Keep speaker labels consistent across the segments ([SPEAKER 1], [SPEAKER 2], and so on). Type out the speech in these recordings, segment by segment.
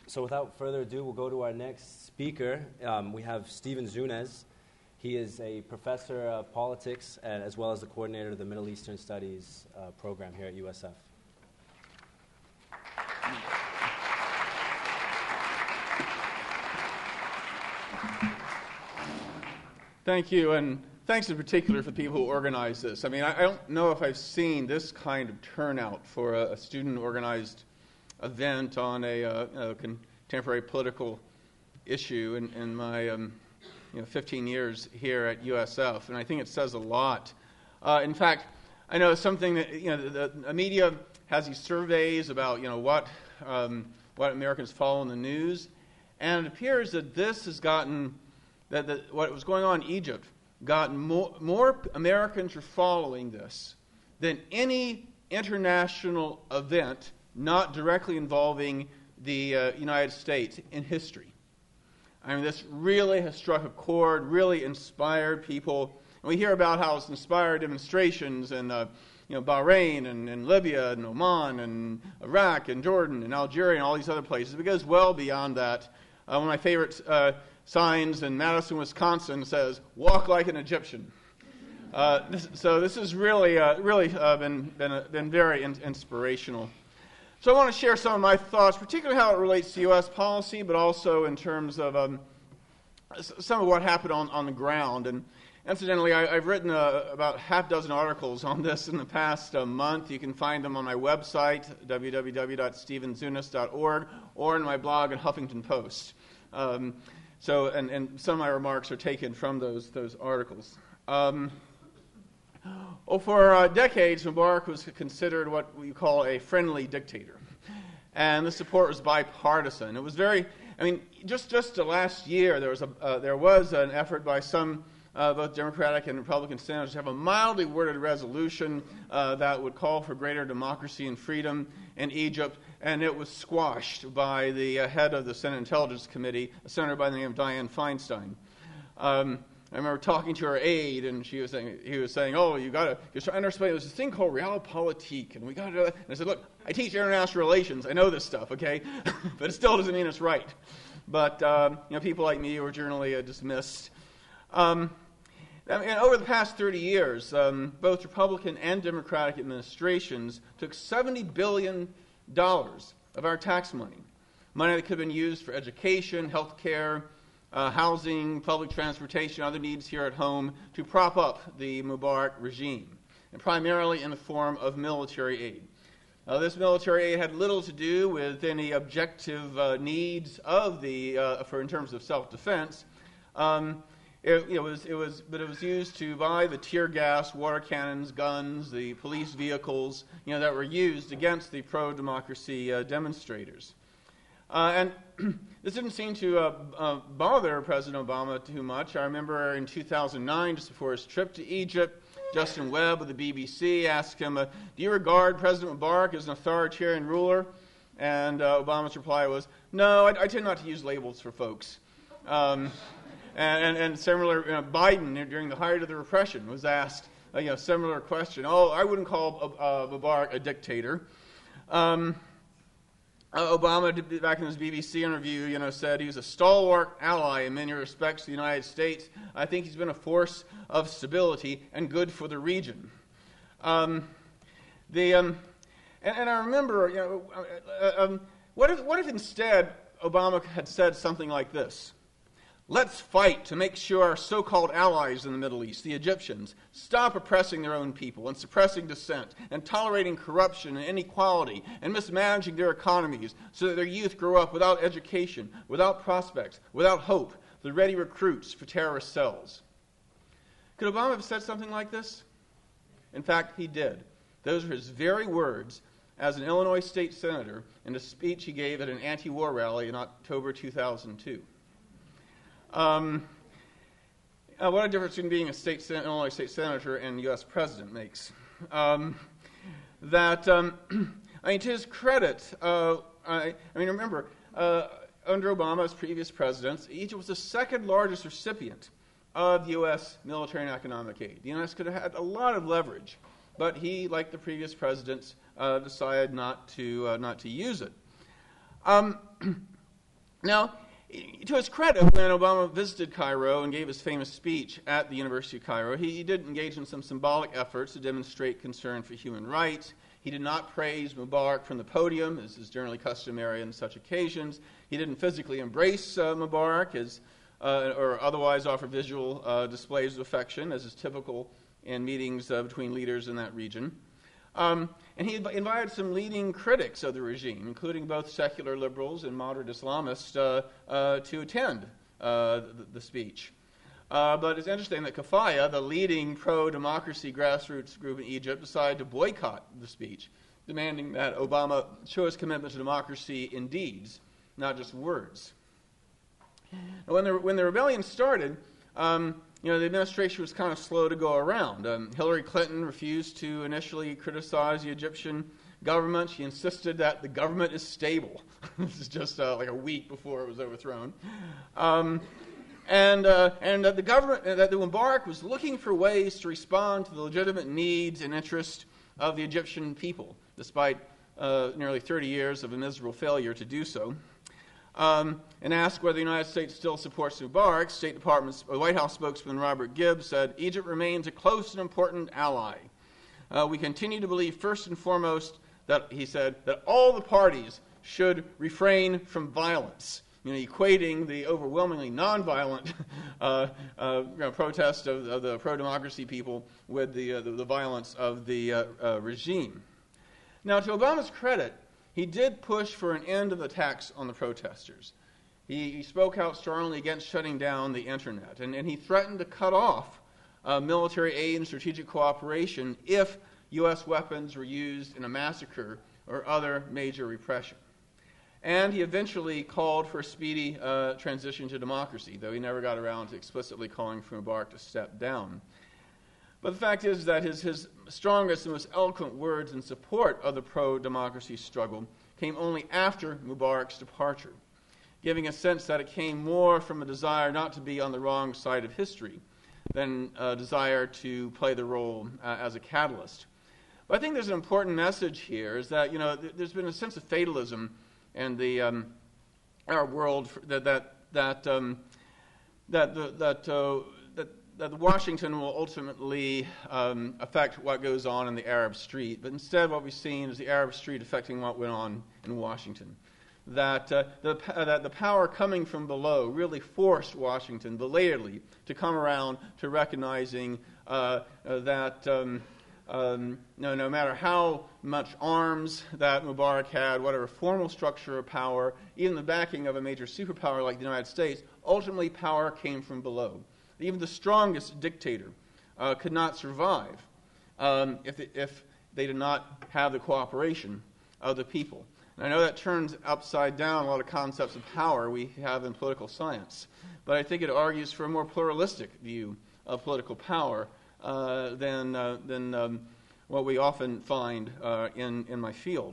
[SPEAKER 1] So without further ado, we'll go to our next speaker. We have Steven Zunes. He is a professor of politics as well as the coordinator of the Middle Eastern Studies program here at USF.
[SPEAKER 2] Thank you, and thanks in particular for the people who organized this. I mean, I don't know if I've seen this kind of turnout for a student-organized event on a contemporary political issue in my 15 years here at USF, and I think it says a lot. In fact, I know something that the media has these surveys about what Americans follow in the news, and it appears that this has gotten what was going on in Egypt got more Americans are following this than any international event not directly involving the United States in history. I mean, this really has struck a chord, really inspired people. And we hear about how it's inspired demonstrations in Bahrain and Libya and Oman and Iraq and Jordan and Algeria and all these other places. It goes well beyond that. One of my favorite signs in Madison, Wisconsin says, "Walk like an Egyptian." So this has really been very inspirational. So I want to share some of my thoughts, particularly how it relates to U.S. policy, but also in terms of some of what happened on the ground. And incidentally, I've written about half dozen articles on this in the past month. You can find them on my website, www.stevenzunes.org, or in my blog at Huffington Post. So some of my remarks are taken from those articles. For decades, Mubarak was considered what we call a friendly dictator, and the support was bipartisan. It was just last year there was an effort by some both Democratic and Republican senators to have a mildly worded resolution that would call for greater democracy and freedom in Egypt, and it was squashed by the head of the Senate Intelligence Committee, a senator by the name of Dianne Feinstein. I remember talking to her aide, and he was saying, "Oh, you're trying to understand there's this thing called realpolitik, and we got to do that." And I said, "Look, I teach international relations. I know this stuff, okay, but it still doesn't mean it's right." But people like me were generally dismissed. Over the past 30 years, both Republican and Democratic administrations took $70 billion of our tax money that could have been used for education, health care, housing, public transportation, other needs here at home, to prop up the Mubarak regime, and primarily in the form of military aid. This military aid had little to do with any objective needs of in terms of self-defense. It was used to buy the tear gas, water cannons, guns, the police vehicles, that were used against the pro-democracy demonstrators. And this didn't seem to bother President Obama too much. I remember in 2009, just before his trip to Egypt, Justin Webb of the BBC asked him, "Do you regard President Mubarak as an authoritarian ruler?" And Obama's reply was, "No, I tend not to use labels for folks." And similar, Biden, during the height of the repression, was asked a similar question. "Oh, I wouldn't call Mubarak a dictator." Obama, back in his BBC interview, said he was a stalwart ally in many respects to the United States. "I think he's been a force of stability and good for the region." And I remember, what if instead Obama had said something like this: "Let's fight to make sure our so-called allies in the Middle East, the Egyptians, stop oppressing their own people and suppressing dissent and tolerating corruption and inequality and mismanaging their economies so that their youth grow up without education, without prospects, without hope, the ready recruits for terrorist cells." Could Obama have said something like this? In fact, he did. Those were his very words as an Illinois state senator in a speech he gave at an anti-war rally in October 2002. What a difference between being an Illinois state senator and U.S. president makes. To his credit, remember, under Obama's previous presidents, Egypt was the second largest recipient of U.S. military and economic aid. The U.S. could have had a lot of leverage, but he, like the previous presidents, decided not to use it. Now, to his credit, when Obama visited Cairo and gave his famous speech at the University of Cairo, he did engage in some symbolic efforts to demonstrate concern for human rights. He did not praise Mubarak from the podium, as is generally customary on such occasions. He didn't physically embrace Mubarak or otherwise offer visual displays of affection, as is typical in meetings between leaders in that region. And he invited some leading critics of the regime, including both secular liberals and moderate Islamists, to attend the speech. But it's interesting that Kafaya, the leading pro-democracy grassroots group in Egypt, decided to boycott the speech, demanding that Obama show his commitment to democracy in deeds, not just words. Now, when the rebellion started, the administration was kind of slow to go around. Hillary Clinton refused to initially criticize the Egyptian government. She insisted that the government is stable. This is just like a week before it was overthrown. And that the government, that the Mubarak was looking for ways to respond to the legitimate needs and interests of the Egyptian people, despite nearly 30 years of a miserable failure to do so. And asked whether the United States still supports Mubarak, State Department's White House spokesman Robert Gibbs said, "Egypt remains a close and important ally. We continue to believe first and foremost that," he said, "that all the parties should refrain from violence," equating the overwhelmingly nonviolent protest of the pro-democracy people with the violence of the regime. Now, to Obama's credit, he did push for an end of attacks on the protesters. He spoke out strongly against shutting down the internet, and he threatened to cut off military aid and strategic cooperation if U.S. weapons were used in a massacre or other major repression. And he eventually called for a speedy transition to democracy, though he never got around to explicitly calling for Mubarak to step down. But the fact is that his strongest and most eloquent words in support of the pro-democracy struggle came only after Mubarak's departure, giving a sense that it came more from a desire not to be on the wrong side of history than a desire to play the role as a catalyst. But I think there's an important message here, is that there's been a sense of fatalism in our world that Washington will ultimately affect what goes on in the Arab street. But instead, what we've seen is the Arab street affecting what went on in Washington. That the power coming from below really forced Washington belatedly to come around to recognizing that no matter how much arms that Mubarak had, whatever formal structure of power, even the backing of a major superpower like the United States, ultimately power came from below. Even the strongest dictator could not survive if they did not have the cooperation of the people. And I know that turns upside down a lot of concepts of power we have in political science, but I think it argues for a more pluralistic view of political power than what we often find in my field.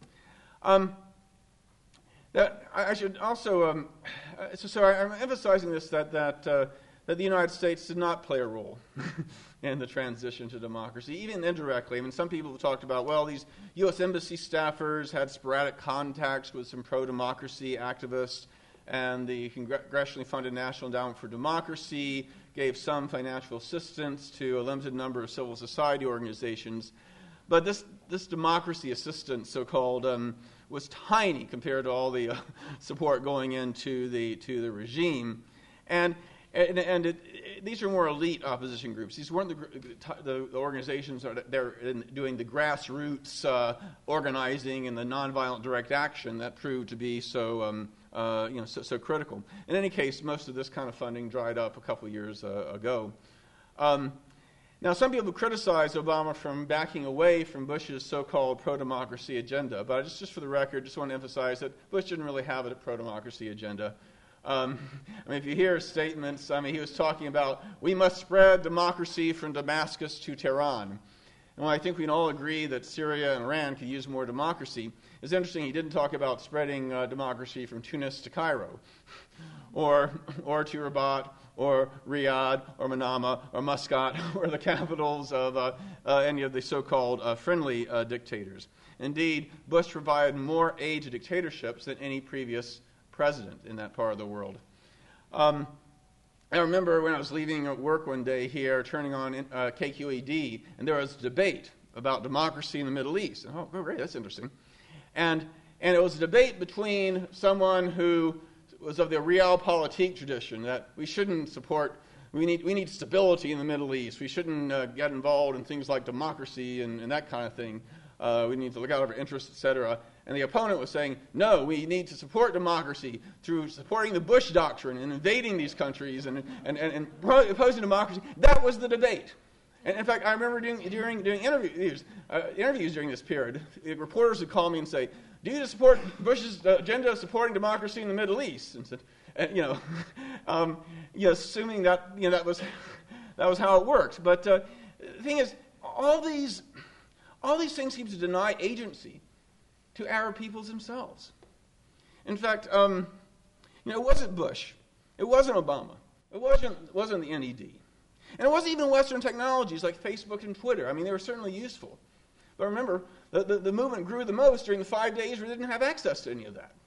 [SPEAKER 2] That I should also so I'm emphasizing this that the United States did not play a role in the transition to democracy, even indirectly. I mean, some people have talked about, well, these U.S. embassy staffers had sporadic contacts with some pro-democracy activists, and the congressionally funded National Endowment for Democracy gave some financial assistance to a limited number of civil society organizations. But this democracy assistance, so-called, was tiny compared to all the support going into the regime. And these are more elite opposition groups. These weren't the organizations that they're doing the grassroots organizing and the nonviolent direct action that proved to be so critical. In any case, most of this kind of funding dried up a couple of years ago. Now, some people criticize Obama from backing away from Bush's so-called pro-democracy agenda, but just for the record, just want to emphasize that Bush didn't really have a pro-democracy agenda. If you hear his statements, he was talking about, we must spread democracy from Damascus to Tehran. And while I think we can all agree that Syria and Iran could use more democracy, it's interesting he didn't talk about spreading democracy from Tunis to Cairo, or to Rabat, or Riyadh, or Manama, or Muscat, or the capitals of any of the so-called friendly dictators. Indeed, Bush provided more aid to dictatorships than any previous president in that part of the world. I remember when I was leaving work one day here, turning on KQED, and there was a debate about democracy in the Middle East. And, oh, great, that's interesting. And it was a debate between someone who was of the realpolitik tradition, that we shouldn't support, we need stability in the Middle East. We shouldn't get involved in things like democracy and that kind of thing. We need to look out for our interests, etc. And the opponent was saying, no, we need to support democracy through supporting the Bush doctrine and invading these countries and opposing democracy. That was the debate. And in fact, I remember doing interviews during this period. Reporters would call me and say, do you support Bush's agenda of supporting democracy in the Middle East? And said, assuming that that was how it worked. But the thing is, all these things seem to deny agency to Arab peoples themselves. In fact, it wasn't Bush, it wasn't Obama, it wasn't the NED, and it wasn't even Western technologies like Facebook and Twitter. I mean, they were certainly useful, but remember, the movement grew the most during the 5 days where they didn't have access to any of that.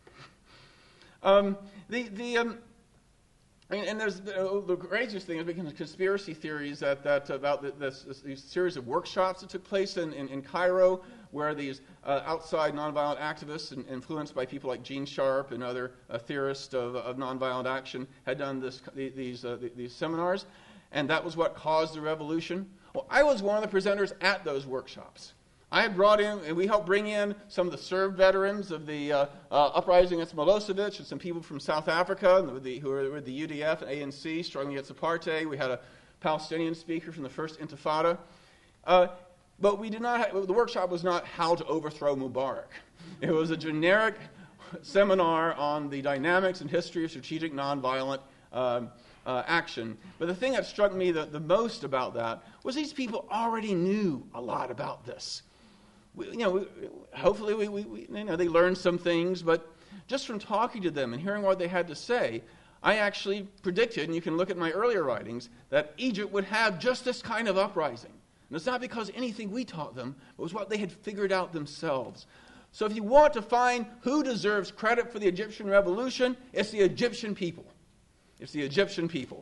[SPEAKER 2] And there's the craziest thing is becoming conspiracy theories about these series of workshops that took place in Cairo, where these outside nonviolent activists, influenced by people like Gene Sharp and other theorists of nonviolent action, had done these seminars, and that was what caused the revolution. Well, I was one of the presenters at those workshops. I had brought in, and we helped bring in some of the Serb veterans of the uprising against Milosevic and some people from South Africa who were with the UDF and ANC struggling against apartheid. We had a Palestinian speaker from the first Intifada. But we did not the workshop was not how to overthrow Mubarak. It was a generic seminar on the dynamics and history of strategic nonviolent action. But the thing that struck me the most about that was these people already knew a lot about this. Hopefully they learned some things, but just from talking to them and hearing what they had to say, I actually predicted, and you can look at my earlier writings, that Egypt would have just this kind of uprising. And it's not because anything we taught them, it was what they had figured out themselves. So if you want to find who deserves credit for the Egyptian revolution, it's the Egyptian people. It's the Egyptian people.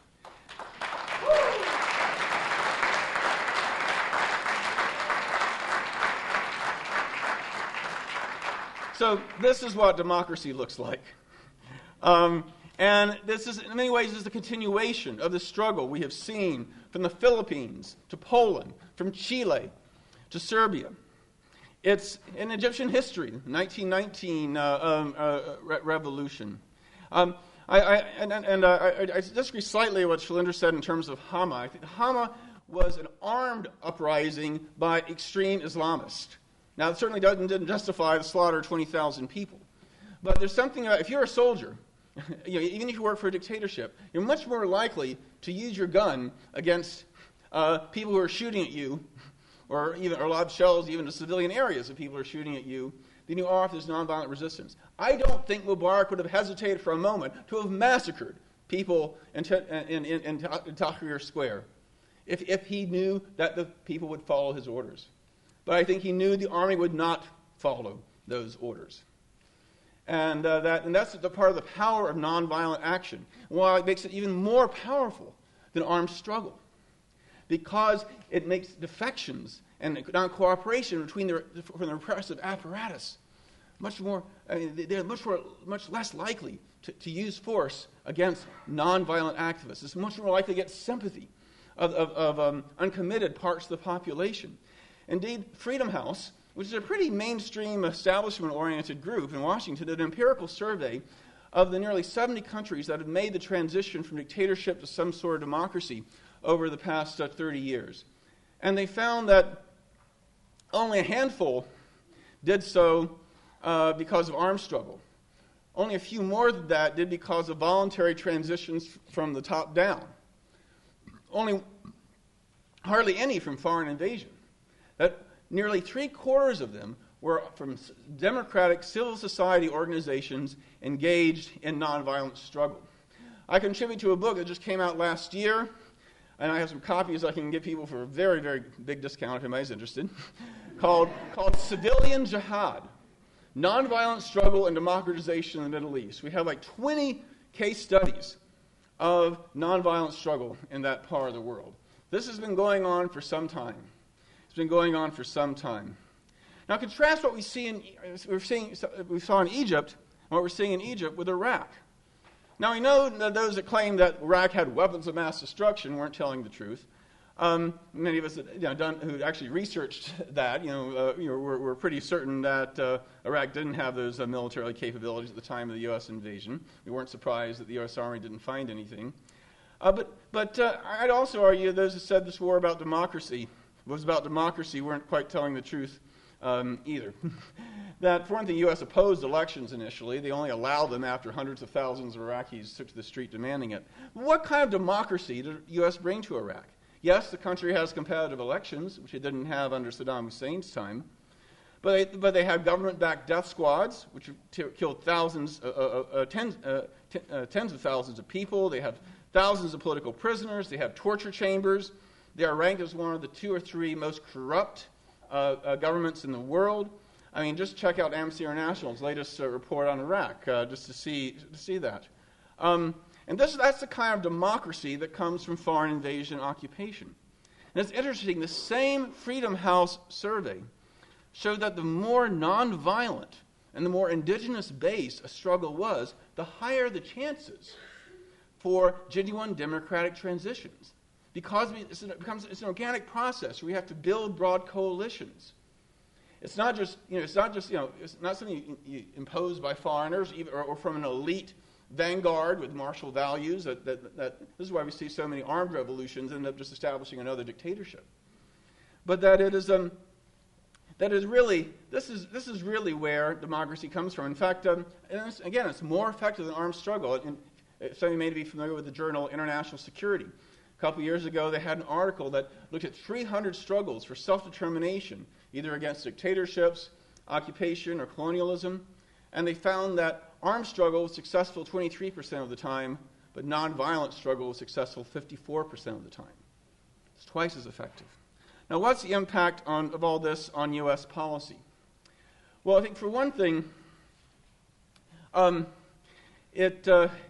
[SPEAKER 2] So this is what democracy looks like. And this is, in many ways, is the continuation of the struggle we have seen from the Philippines to Poland, from Chile to Serbia. It's in Egyptian history, the 1919 revolution. I disagree slightly with what Shalinder said in terms of Hama. I think Hama was an armed uprising by extreme Islamists. Now, it certainly didn't justify the slaughter of 20,000 people. But there's something about, if you're a soldier, even if you work for a dictatorship, you're much more likely to use your gun against people who are shooting at you, or lob shells even to civilian areas if people are shooting at you, than you are if there's nonviolent resistance. I don't think Mubarak would have hesitated for a moment to have massacred people in Tahrir Square if he knew that the people would follow his orders. But I think he knew the army would not follow those orders. And that's the part of the power of nonviolent action. Why it makes it even more powerful than armed struggle. Because it makes defections and non-cooperation from the repressive apparatus much less likely to use force against nonviolent activists. It's much more likely to get sympathy of uncommitted parts of the population. Indeed, Freedom House, which is a pretty mainstream establishment-oriented group in Washington, did an empirical survey of the nearly 70 countries that have made the transition from dictatorship to some sort of democracy over the past 30 years. And they found that only a handful did so because of armed struggle. Only a few more than that did because of voluntary transitions from the top down. Hardly any from foreign invasion. That nearly 3/4 of them were from democratic civil society organizations engaged in nonviolent struggle. I contribute to a book that just came out last year, and I have some copies I can give people for a very, very big discount if anybody's interested, called Civilian Jihad. nonviolent struggle and democratization in the Middle East. We have like 20 case studies of nonviolent struggle in that part of the world. This has been going on for some time. It's been going on for some time. Now contrast what we saw in Egypt and what we're seeing in Egypt with Iraq. Now we know that those that claim that Iraq had weapons of mass destruction weren't telling the truth. Many of us who actually researched that, we're pretty certain that Iraq didn't have those military capabilities at the time of the U.S. invasion. We weren't surprised that the U.S. Army didn't find anything. But I'd also argue those who said this war about democracy was about democracy weren't quite telling the truth either. That, for one thing, the U.S. opposed elections initially. They only allowed them after hundreds of thousands of Iraqis took to the street demanding it. What kind of democracy did the U.S. bring to Iraq? Yes, the country has competitive elections, which it didn't have under Saddam Hussein's time. But they had government-backed death squads, which killed tens of thousands of people. They had thousands of political prisoners. They have torture chambers. They are ranked as one of the 2 or 3 most corrupt governments in the world. I mean, just check out Amnesty International's latest report on Iraq, just to see that. And that's the kind of democracy that comes from foreign invasion and occupation. And it's interesting, the same Freedom House survey showed that the more nonviolent and the more indigenous-based a struggle was, the higher the chances for genuine democratic transitions. Because it's an organic process. We have to build broad coalitions. It's not something you impose by foreigners or from an elite vanguard with martial values. That this is why we see so many armed revolutions end up just establishing another dictatorship. But that is really where democracy comes from. In fact, it's more effective than armed struggle. And some of you may be familiar with the journal International Security. A couple years ago, they had an article that looked at 300 struggles for self-determination, either against dictatorships, occupation, or colonialism, and they found that armed struggle was successful 23% of the time, but nonviolent struggle was successful 54% of the time. It's twice as effective. Now, what's the impact of all this on U.S. policy? Well, I think for one thing, it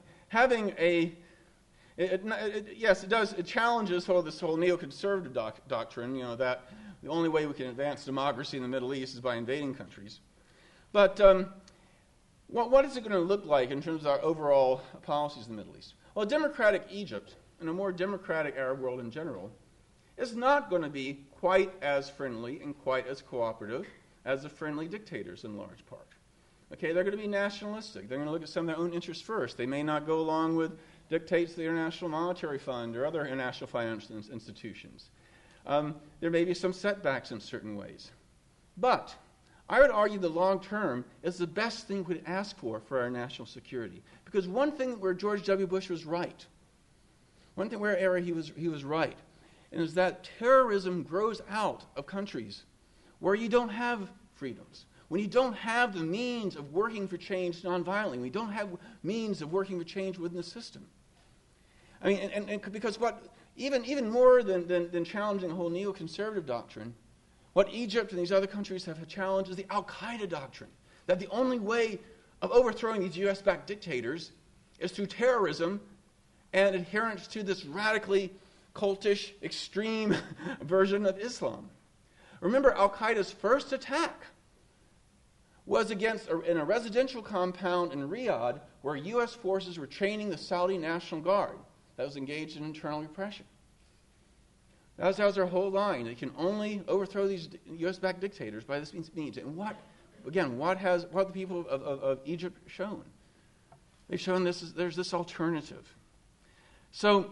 [SPEAKER 2] challenges this whole neoconservative doctrine, that the only way we can advance democracy in the Middle East is by invading countries. But what is it going to look like in terms of our overall policies in the Middle East? Well, a democratic Egypt and a more democratic Arab world in general is not going to be quite as friendly and quite as cooperative as the friendly dictators in large part. Okay, they're going to be nationalistic. They're going to look at some of their own interests first. They may not go along with dictates of the International Monetary Fund or other international financial institutions. There may be some setbacks in certain ways. But I would argue the long term is the best thing we could ask for our national security. Because one thing where George W. Bush was right, one thing where he was right, and is that terrorism grows out of countries where you don't have freedoms, when you don't have the means of working for change nonviolently, when you don't have means of working for change within the system. I mean, and because even more than challenging the whole neoconservative doctrine, what Egypt and these other countries have challenged is the Al-Qaeda doctrine, that the only way of overthrowing these U.S.-backed dictators is through terrorism and adherence to this radically cultish, extreme version of Islam. Remember, Al-Qaeda's first attack was in a residential compound in Riyadh where U.S. forces were training the Saudi National Guard that was engaged in internal repression. That was their whole line. They can only overthrow these U.S.-backed dictators by this means. And what have the people of Egypt shown? They've shown there's this alternative. While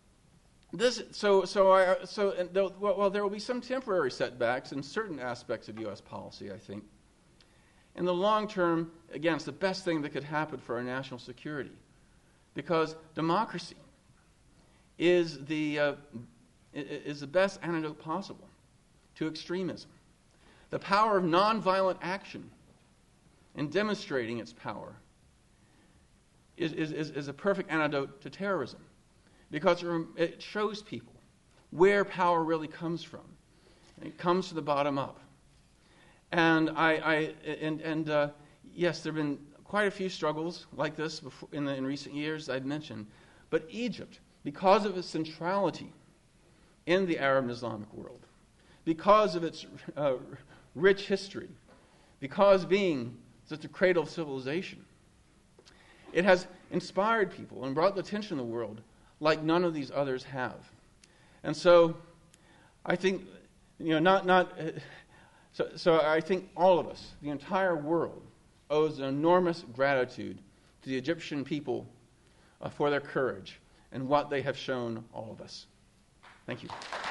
[SPEAKER 2] there will be some temporary setbacks in certain aspects of U.S. policy, I think. In the long term, again, it's the best thing that could happen for our national security, because democracy is the best antidote possible to extremism. The power of nonviolent action and demonstrating its power is a perfect antidote to terrorism, because it shows people where power really comes from. And it comes from the bottom up. Yes, there have been quite a few struggles like this in recent years, I'd mentioned. But Egypt, because of its centrality in the Arab and Islamic world, because of its rich history, because being such a cradle of civilization, it has inspired people and brought the attention of the world like none of these others have. And so, I think, So I think all of us, the entire world, owes an enormous gratitude to the Egyptian people for their courage and what they have shown all of us. Thank you.